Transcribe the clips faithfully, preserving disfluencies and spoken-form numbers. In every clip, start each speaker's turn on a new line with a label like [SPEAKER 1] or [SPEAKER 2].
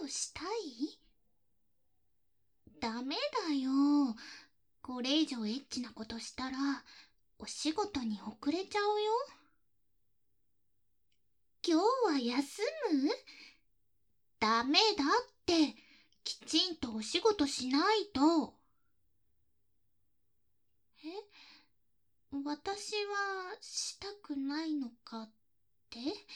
[SPEAKER 1] をしたい？ダメだよ。これ以上エッチなことしたらお仕事に遅れちゃうよ。今日は休む？ダメだって。きちんとお仕事しないと。え？私はしたくないのかって？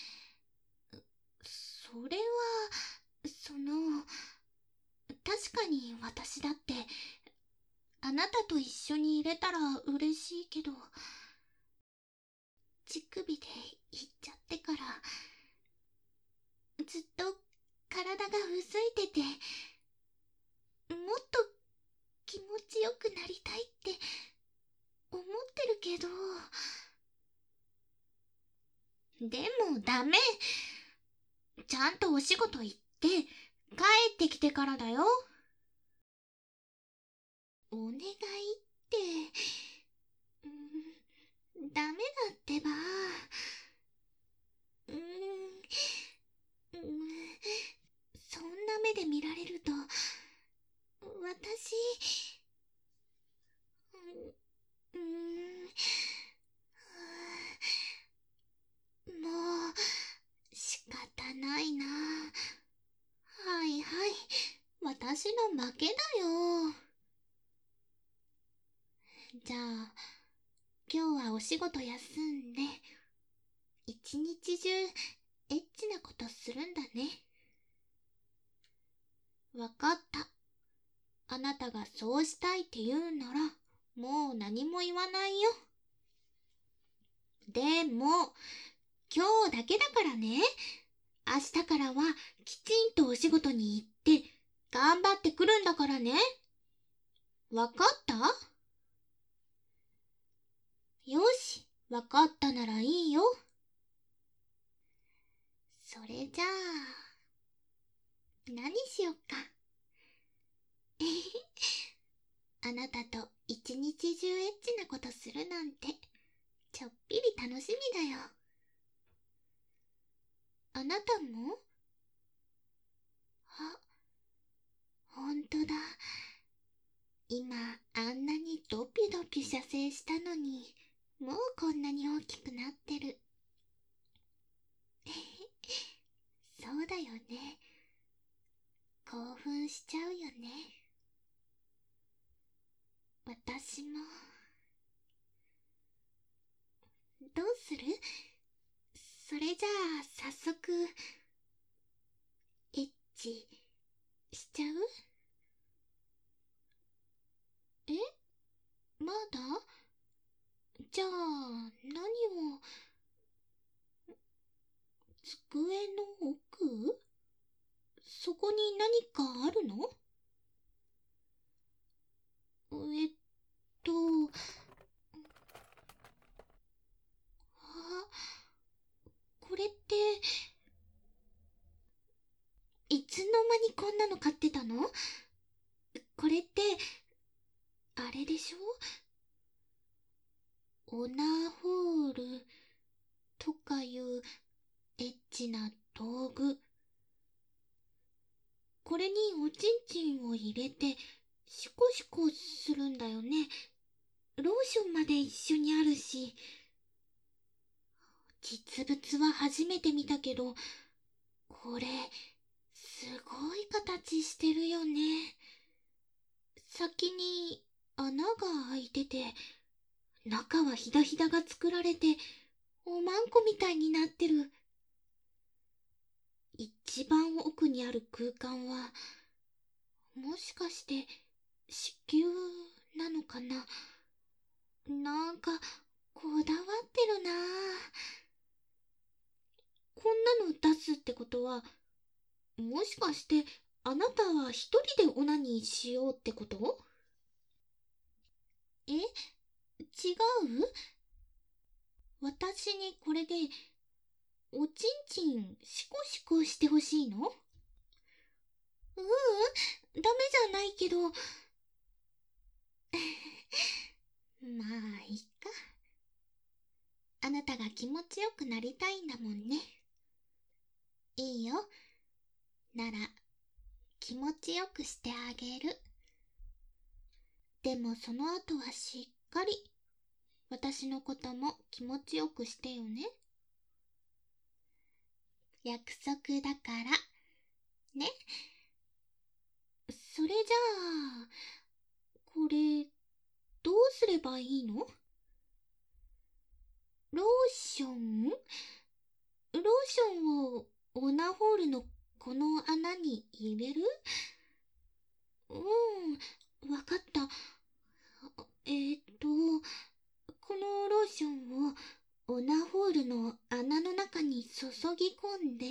[SPEAKER 1] それは、その、確かに私だってあなたと一緒にいれたら嬉しいけど、乳首で言っちゃってからずっと体がうずいてて、もっと気持ちよくなりたいって思ってるけど。でもダメ。ちゃんとお仕事行って帰ってきてからだよ。お願いって、うん、ダメだってば。うーん、うん、そんな目で見られると私、うーん、もう仕方ないな。はいはい、私の負けだよ。じゃあ今日はお仕事休んで一日中エッチなことするんだね。わかった。あなたがそうしたいって言うならもう何も言わないよ。でも今日だけだからね。明日からはきちんとお仕事に行って頑張ってくるんだからね。わかった？よし、わかったならいいよ。それじゃあ何しよっか。あなたと一日中エッチなことするなんてちょっぴり楽しみだよ。あなたも？あ、ほんとだ。今あんなにドピドピ射精したのにもうこんなに大きくなってる。そうだよね。興奮しちゃうよね。私も。どうする？それじゃあ早速エッチしちゃう？え？まだ？じゃあ何を？机の奥？そこに何かあるの？えっと、あ、これって、いつの間にこんなの買ってたの？これって、あれでしょ？オナホールとかいうエッチな道具。これにおちんちんを入れてシコシコするんだよね。ローションまで一緒にあるし。実物は初めて見たけど、これすごい形してるよね。先に穴が開いてて、中はひだひだが作られておまんこみたいになってる。一番奥にある空間はもしかして子宮なのかな。なんかこだわってるな。こんなの出すってことは、もしかしてあなたは一人でオナニーしようってこと？え？違う？私にこれでおちんちんシコシコしてほしいの？ううん、ダメじゃないけど。まあいいか。あなたが気持ちよくなりたいんだもんね。いいよ。なら気持ちよくしてあげる。でもその後はしっかり私のことも気持ちよくしてよね。約束だからね。それじゃあこれどうすればいいの？ローション？ローションをオナホールのこの穴に入れる？うん、わかった。えーっと、このローションをオナホールの穴の中に注ぎ込んで、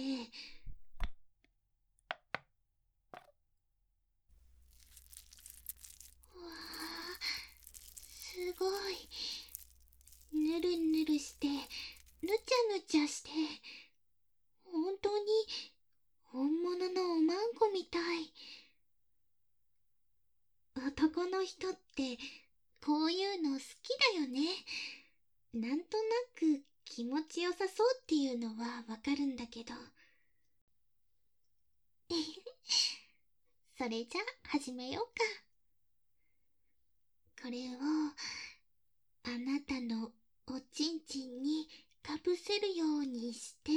[SPEAKER 1] うわあ、すごい。ぬるぬるして、ぬちゃぬちゃして、本当に本物のおまんこみたい。男の人ってこういうの好きだよね。なんとなく気持ちよさそうっていうのはわかるんだけど。それじゃあ始めようか。これをあなたのおちんちんにかぶせるようにして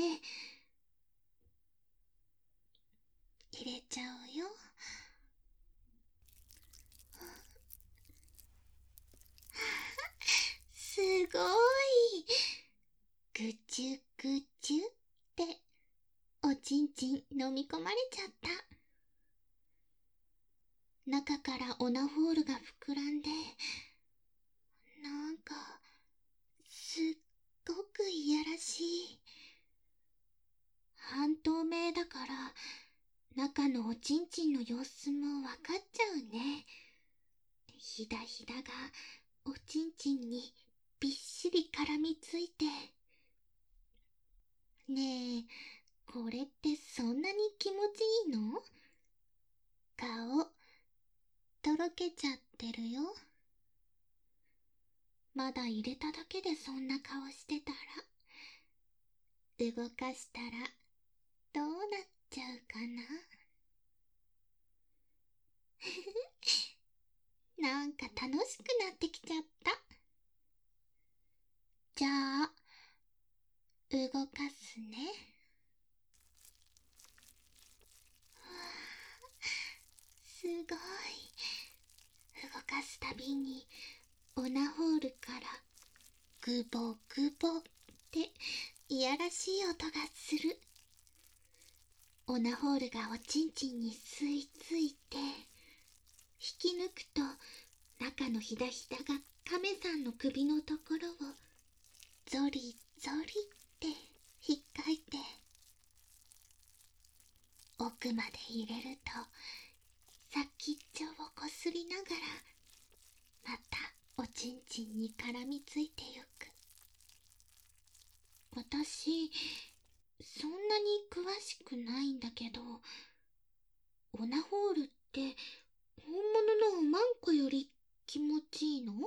[SPEAKER 1] 入れちゃうよ。すごい。ぐちゅぐちゅっておちんちん飲み込まれちゃった。中からオナホールが膨らんで、なんかすっごくいやらしい。半透明だから中のおちんちんの様子もわかっちゃうね。ひだひだがおちんちんにびっしり絡みついて。ねえ、これってそんなに気持ちいいの？顔とろけちゃってるよ。まだ入れただけでそんな顔してたら、動かしたらどうなっちゃうかな。なんか楽しくなってきちゃった。じゃあ動かすね。すごい。動かすたびにオナホールからグボグボっていやらしい音がする。オナホールがおちんちんに吸い付いて、引き抜くと中のひだひだがカメさんの首のところをゾリゾリって引っかいて、奥まで入れると先っちょをこすりながらまたおちんちんに絡みついてゆく。私そんなに詳しくないんだけど、オナホールって本物のおまんこより気持ちいいの？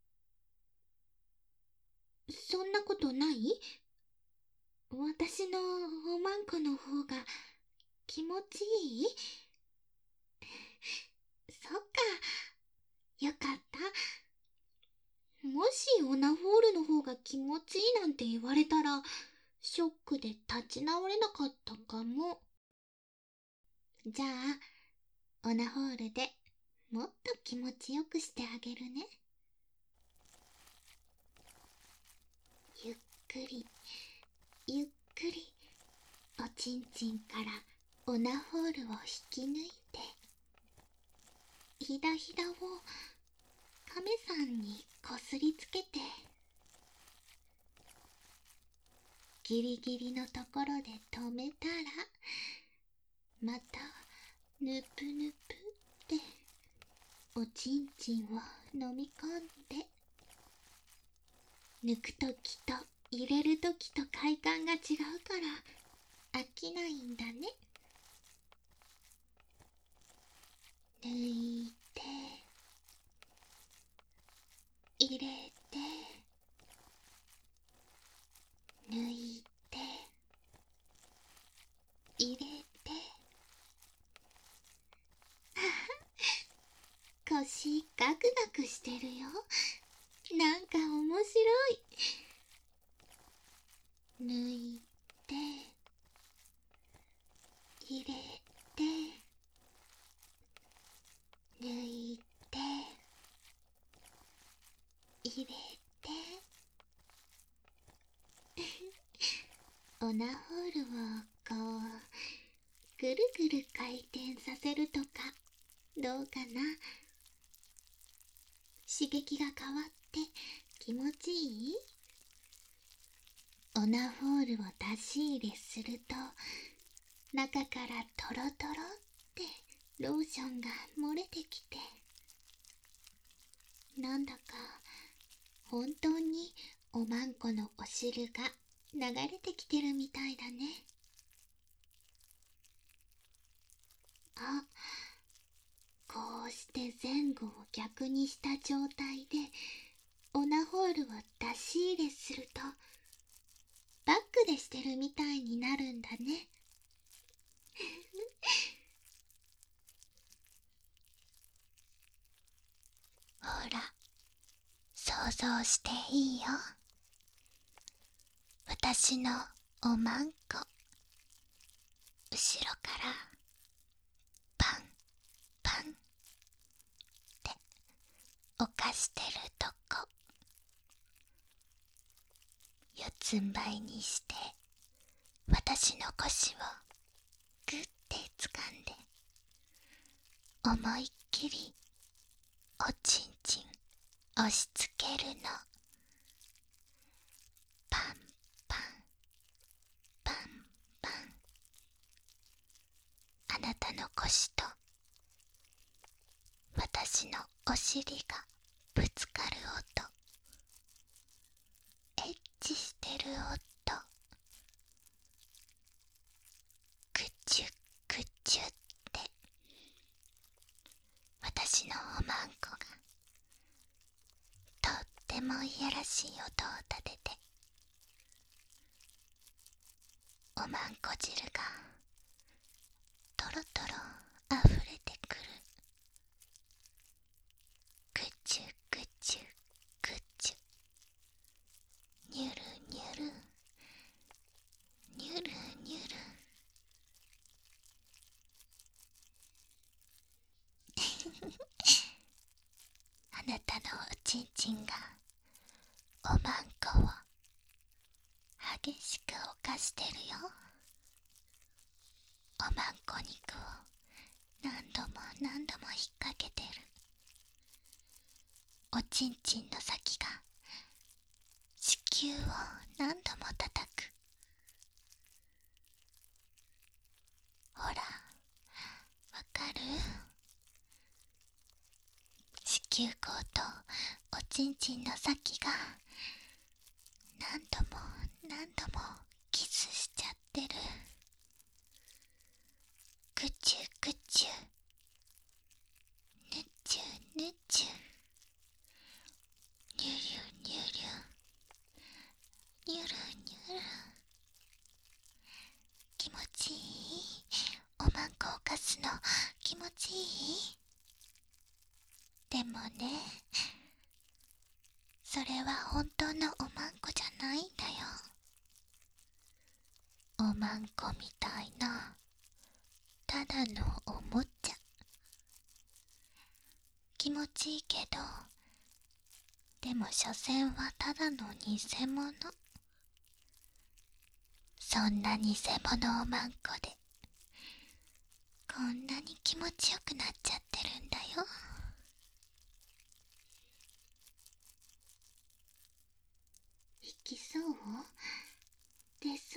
[SPEAKER 1] そんなことない？私のおまんこの方が気持ちいい？そっか、よかった。もしオナホールの方が気持ちいいなんて言われたらショックで立ち直れなかったかも。じゃあオナホールでもっと気持ちよくしてあげるね。ゆっくりゆっくりおちんちんからオナホールを引き抜いて、ひだひだをカメさんにこすりつけて、ギリギリのところで止めたらまたぬぷぬぷっておちんちんを飲み込んで、抜くときと入れるときと快感が違うから飽きないんだね。抜いて入れて抜いて入れて入れて抜いて入れてオナホールをこうぐるぐる回転させるとかどうかな。刺激が変わって気持ちいい？オナホールを出し入れすると中からトロトロってローションが漏れてきて、なんだか本当におまんこのお汁が流れてきてるみたいだね。あ、こうして前後を逆にした状態でオナホールを出し入れするとバックでしてるみたいになるんだね。ほら、想像していいよ。私のおまんこ、後ろからパンパンって犯してるとこ、四つん這いにして私の腰をグッて掴んで思いっきりおちんちん押し付けるの。パンパンパンパン。あなたの腰と私のお尻がぶつかる音、エッチしてる音、クチュクチュって私のおまんこがとってもいやらしい音を立てて、おまんこ汁がトロトロあふれてくる。クチュクチュクチュ、ニュルニュルニュルニュル。あなたのおちんちんがおまんこを激しく犯してるよ。おまんこ肉を何度も何度も引っ掛けてる。おちんちんの先が子宮を何度も叩く。ほら、わかる？子宮口とおちんちんの先が何度も何度もキスしちゃってる。クチュクチュ、ヌチュヌチュ、ニュルニュルニュルニュル。気持ちいい？おまんこをかすの気持ちいい？でもね、それは本当のおまんこじゃないんだよ。おまんこみたいなただのおもちゃ。気持ちいいけど、でも所詮はただの偽物。そんな偽物おまんこでこんなに気持ちよくなっちゃってるんだよ。引きそう？出そう？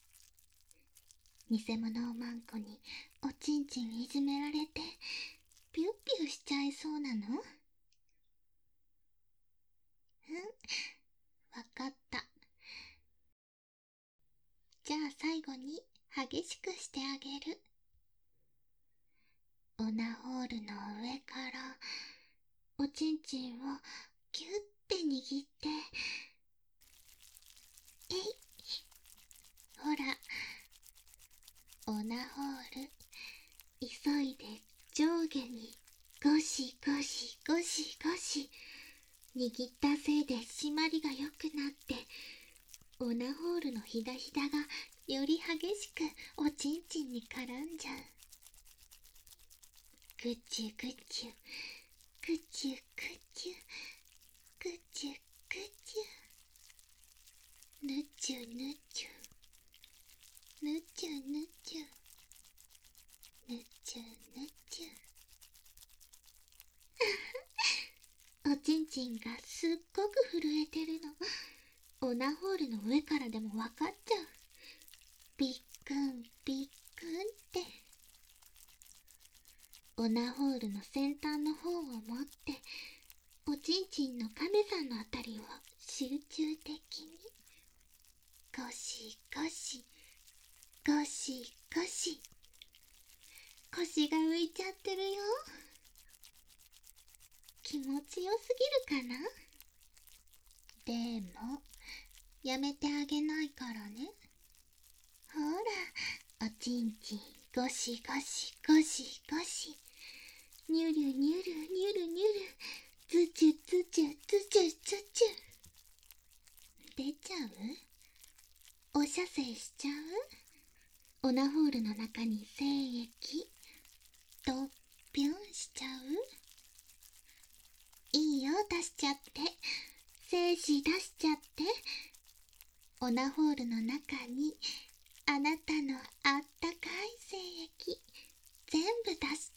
[SPEAKER 1] 偽物おまんこにおちんちんいじめられてピュッピュしちゃいそうなの？うん、わかった。じゃあ最後に激しくしてあげる。オナホールの上からおちんちんをギュッて握って、えい、ほら、オナホール急いで上下にゴシゴシゴシゴシ握ったせいで締まりが良くなって、オナホールのひだひだがより激しくおちんちんに絡んじゃう。ぐちゅぐちゅ、ぐちゅぐちゅ、ぐちゅぐちゅ、ぬちゅぬちゅ、ぬちゅぬちゅ、ぬちゅぬちゅ。おちんちんがすっごく震えてるの。オナホールの上からでもわかっちゃう。びっくんびっくんって。オナホールの先端の方を持っておちんちんの亀さんのあたりを集中的にゴシゴシゴシゴシ。腰が浮いちゃってるよ。気持ちよすぎるかな。でもやめてあげないからね。ほら、おちんちんゴシゴシゴシゴシ、ニュルニュルニュルニュル、ズチュズチュズチュズチュ。出ちゃう？お射精しちゃう？オナホールの中に精液ドッピュンしちゃう？いいよ、出しちゃって。精子出しちゃって。オナホールの中にあなたのあったかい精液全部出して。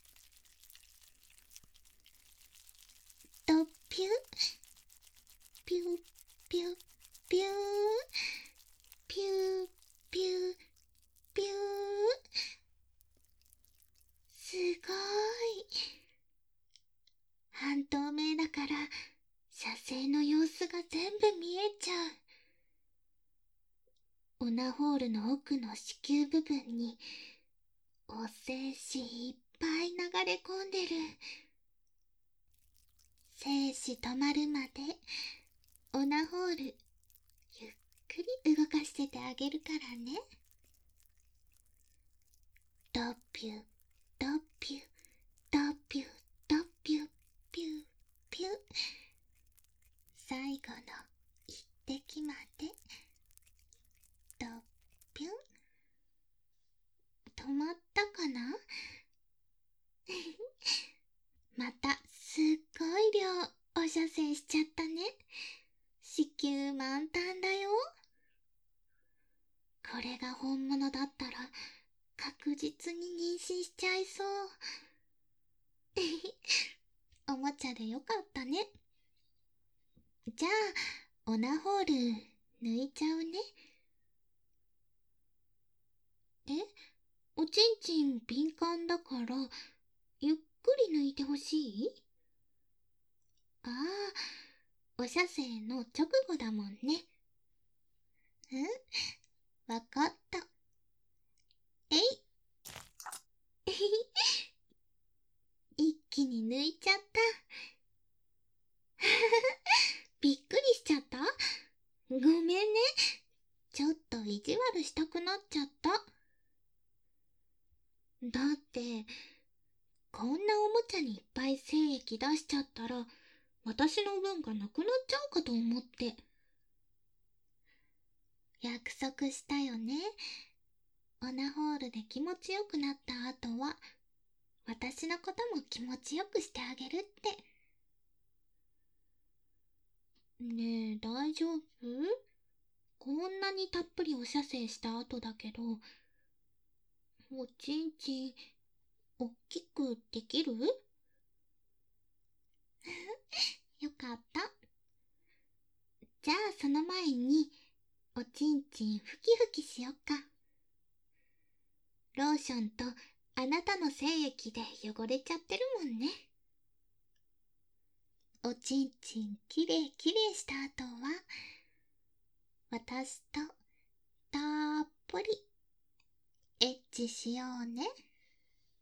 [SPEAKER 1] ドッピュンピュピュピューピューピューピュー。すごい。半透明だから射精の様子が全部見えちゃう。オナホールの奥の子宮部分にお精子いっぱい流れ込んでる。精子止まるまでオナホールゆっくり動かしててあげるからね。ドッピュドッピュドッピュドッピュピュピュ。最後の一滴までドッピュン。止まったかな。またすっごい量お射精しちゃったね。子宮満タンだよ。これが本物だったら確実に妊娠しちゃいそう。おもちゃでよかったね。じゃあオナホール抜いちゃうね。え、おちんちん敏感だからゆっくり抜いてほしい？ああ、お射精の直後だもんね。うん、わかった。えいえひひ、一気に抜いちゃった。びっくりしちゃった？ごめんね。ちょっと意地悪したくなっちゃった。だって、こんなおもちゃにいっぱい精液出しちゃったら、私の分がなくなっちゃうかと思って。約束したよね。オナホールで気持ちよくなった後は、私のことも気持ちよくしてあげるって。ねえ、大丈夫？こんなにたっぷりお射精した後だけど、おちんちん、おっきくできる？よかった。じゃあその前に、おちんちんふきふきしよっか。ローションとあなたの精液で汚れちゃってるもんね。おちんちんきれいきれいした後は、私とたっぷりエッチしようね。